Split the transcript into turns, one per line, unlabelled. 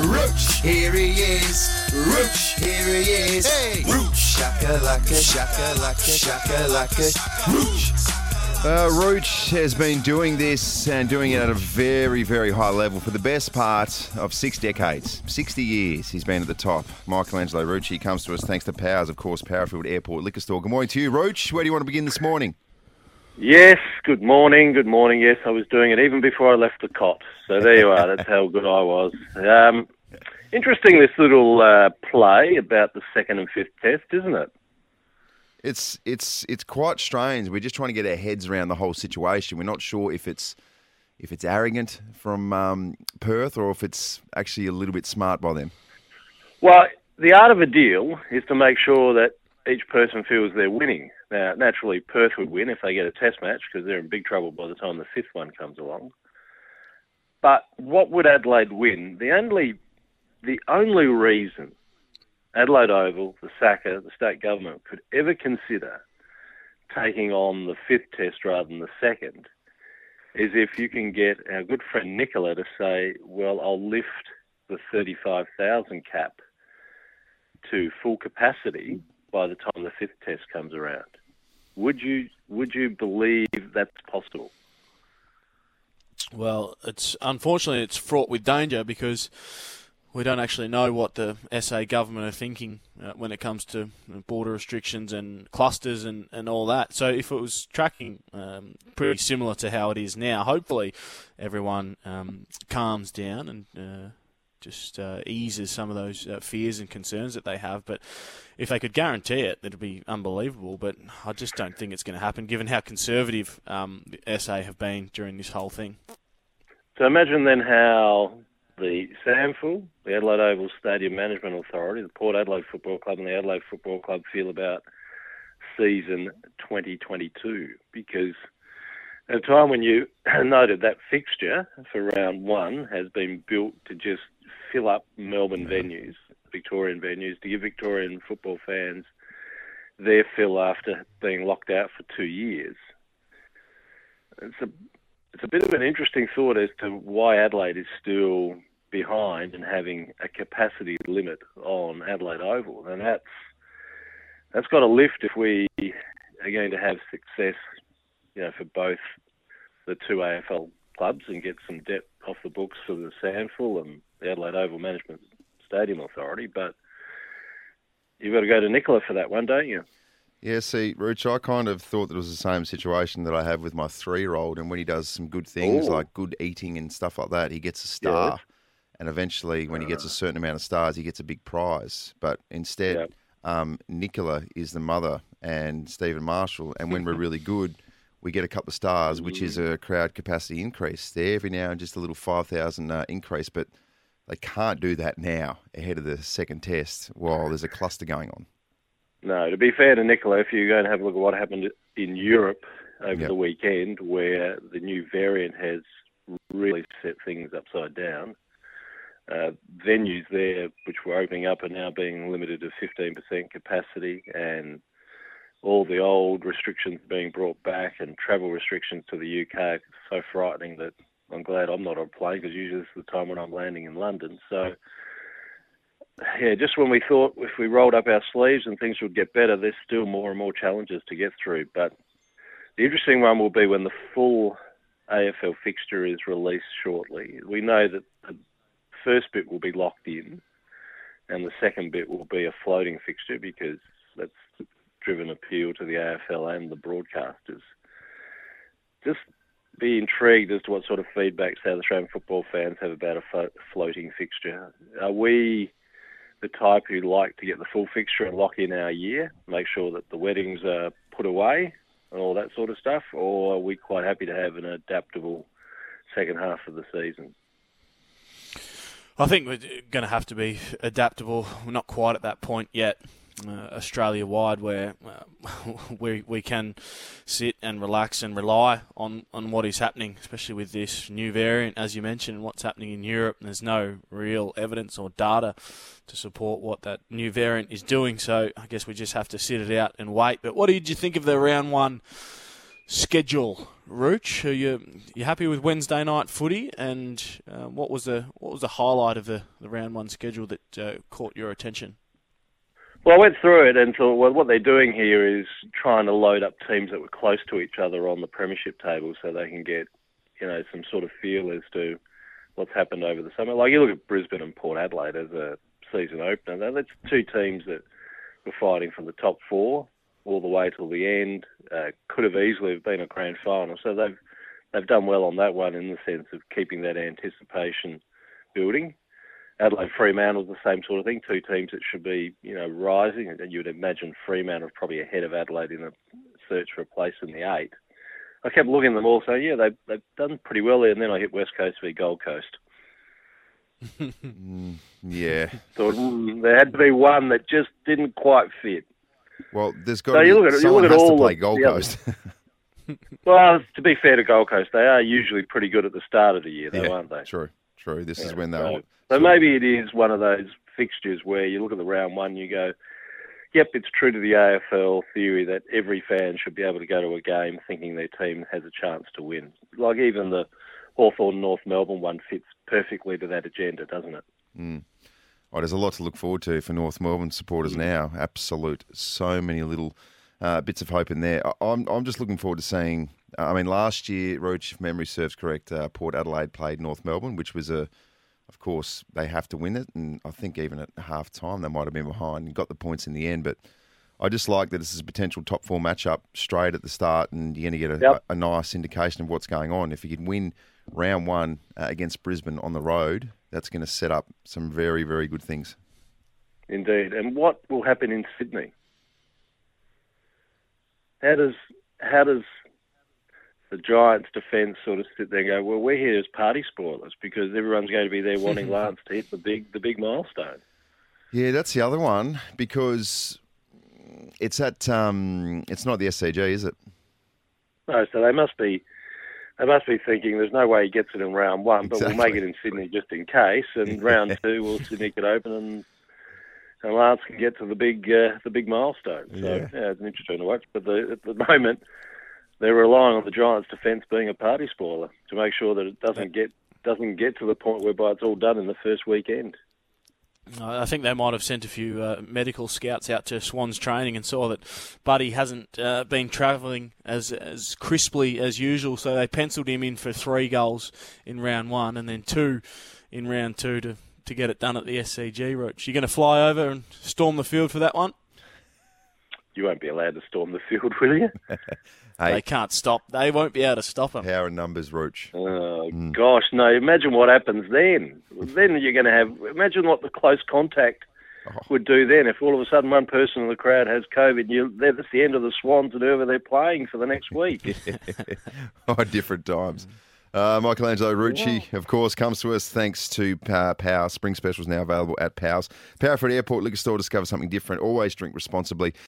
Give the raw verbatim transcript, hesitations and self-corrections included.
Rooch, here he is. Rooch, here he is. Hey, Rooch, shakalaka, shakalaka, shakalaka, Rooch.
Uh, Rooch has been doing this and doing it at a very, very high level for the best part of six decades. sixty years he's been at the top. Michelangelo Rucci comes to us thanks to Powers, of course, Powerfield Airport Liquor Store. Good morning to you, Rooch. Where do you want to begin this morning?
Yes, good morning, good morning. Yes, I was doing it even before I left the cot. So there you are, that's how good I was. Um, interesting, this little uh, play about the second and fifth test, isn't it?
It's it's it's quite strange. We're just trying to get our heads around the whole situation. We're not sure if it's if it's arrogant from um, Perth or if it's actually a little bit smart by them.
Well, the art of a deal is to make sure that each person feels they're winning. Now, naturally, Perth would win if they get a test match because they're in big trouble by the time the fifth one comes along. But what would Adelaide win? The only the only reason Adelaide Oval, the S A C A, the state government, could ever consider taking on the fifth test rather than the second is if you can get our good friend Nicola to say, well, I'll lift the thirty-five thousand cap to full capacity by the time the fifth test comes around. Would you would you believe that's possible?
Well, it's unfortunately it's fraught with danger because we don't actually know what the S A government are thinking uh, when it comes to border restrictions and clusters and, and all that. So if it was tracking um, pretty similar to how it is now, hopefully everyone um, calms down and uh, just uh, eases some of those uh, fears and concerns that they have. But if they could guarantee it, it'd be unbelievable. But I just don't think it's going to happen, given how conservative um, the S A have been during this whole thing.
So imagine then how the SAMFL, the Adelaide Oval Stadium Management Authority, the Port Adelaide Football Club and the Adelaide Football Club feel about season twenty twenty-two. Because at a time when you noted that fixture for round one has been built to just fill up Melbourne venues, Victorian venues, to give Victorian football fans their fill after being locked out for two years. It's a It's a bit of an interesting thought as to why Adelaide is still behind and having a capacity limit on Adelaide Oval. And that's that's got to lift if we are going to have success, you know, for both the two A F L clubs and get some debt off the books for the SANFL and the Adelaide Oval Management Stadium Authority. But you've got to go to Nicola for that one, don't you?
Yeah, see, Rooch, I kind of thought that it was the same situation that I have with my three-year-old, and when he does some good things, Ooh. like good eating and stuff like that, he gets a star,
yes.
and eventually when he gets a certain amount of stars, he gets a big prize. But instead,
yep.
um, Nicola is the mother and Stephen Marshall, and when we're really good, we get a couple of stars, which is a crowd capacity increase. There every now and just a little five thousand uh, increase, but they can't do that now ahead of the second test while there's a cluster going on.
No, to be fair to Nicola, if you go and have a look at what happened in Europe over
yep.
the weekend, where the new variant has really set things upside down, uh, venues there which were opening up are now being limited to fifteen percent capacity, and all the old restrictions being brought back, and travel restrictions to the U K are so frightening that I'm glad I'm not on a plane, because usually this is the time when I'm landing in London. So yeah, just when we thought if we rolled up our sleeves and things would get better, there's still more and more challenges to get through. But the interesting one will be when the full A F L fixture is released shortly. We know that the first bit will be locked in and the second bit will be a floating fixture, because that's driven appeal to the A F L and the broadcasters. Just be intrigued as to what sort of feedback South Australian football fans have about a fo- floating fixture. Are we the type who like to get the full fixture and lock in our year, make sure that the weddings are put away and all that sort of stuff, or are we quite happy to have an adaptable second half of the season?
I think we're going to have to be adaptable. We're not quite at that point yet, uh, Australia-wide, where uh, we we can sit and relax and rely on, on what is happening, especially with this new variant, as you mentioned, what's happening in Europe. There's no real evidence or data to support what that new variant is doing, so I guess we just have to sit it out and wait. But what did you think of the round one schedule, Rooch. Are you you happy with Wednesday night footy? And uh, what was the what was the highlight of the, the round one schedule that uh, caught your attention?
Well, I went through it and thought, well, what they're doing here is trying to load up teams that were close to each other on the premiership table so they can get, you know, some sort of feel as to what's happened over the summer. Like, you look at Brisbane and Port Adelaide as a season opener. That's two teams that were fighting for the top four all the way till the end. Uh, could have easily have been a grand final. So they've they've done well on that one in the sense of keeping that anticipation building. Adelaide Fremantle was the same sort of thing. Two teams that should be, you know, rising, and you would imagine Fremantle probably ahead of Adelaide in the search for a place in the eight. I kept looking at them all, so yeah, they've they've done pretty well there. And then I hit West Coast v Gold Coast.
mm, yeah.
So mm, there had to be one that just didn't quite fit.
Well, there's got
so
to
you
be,
look at,
someone
you look at
has
all
to play
the,
Gold
the
Coast.
Well, to be fair to Gold Coast, they are usually pretty good at the start of the year, though,
yeah,
aren't they?
True, true. This
yeah,
is when
so,
they'll...
So maybe it is one of those fixtures where you look at the round one, you go, yep, it's true to the A F L theory that every fan should be able to go to a game thinking their team has a chance to win. Like even the Hawthorn North Melbourne one fits perfectly to that agenda, doesn't it?
Mm. Oh, there's a lot to look forward to for North Melbourne supporters mm. now. Absolute. So many little uh, bits of hope in there. I, I'm I'm just looking forward to seeing... Uh, I mean, last year, Roach, if memory serves correct, uh, Port Adelaide played North Melbourne, which was a... Of course, they have to win it, and I think even at half-time they might have been behind and got the points in the end. But I just like that this is a potential top-four matchup straight at the start, and you're going to get a, yep. a, a nice indication of what's going on. If you can win round one uh, against Brisbane on the road, that's going to set up some very, very good things.
Indeed. And what will happen in Sydney? How does how does... the Giants' defence sort of sit there and go, well, we're here as party spoilers because everyone's going to be there wanting Lance to hit the big the big milestone. Yeah,
that's the other one because it's at um, it's not the S C G, is it?
No, so they must be they must be thinking there's no way he gets it in round one, but exactly. We'll make it in Sydney just in case, and round two, well, Sydney could open and, and Lance can get to the big uh, the big milestone. So yeah. yeah, it's interesting to watch. But the, at the moment, they're relying on the Giants' defence being a party spoiler to make sure that it doesn't get doesn't get to the point whereby it's all done in the first weekend.
I think they might have sent a few uh, medical scouts out to Swans training and saw that Buddy hasn't uh, been travelling as as crisply as usual, so they penciled him in for three goals in round one and then two in round two to, to get it done at the S C G route. You going to fly over and storm the field for that one?
You won't be allowed to storm the field, will you?
Hey, they can't stop. They won't be able to stop them.
Power and numbers, Roach.
Oh, mm. gosh, no. Imagine what happens then. Then you're going to have... Imagine what the close contact oh. would do then if all of a sudden one person in the crowd has COVID. You, that's the end of the Swans and whoever they're playing for the next week.
Oh, different times. Uh, Michelangelo Rucci, yeah. of course, comes to us thanks to uh, Power. Spring specials now available at Powers. Power Freight Airport Liquor Store. Discover something different. Always drink responsibly.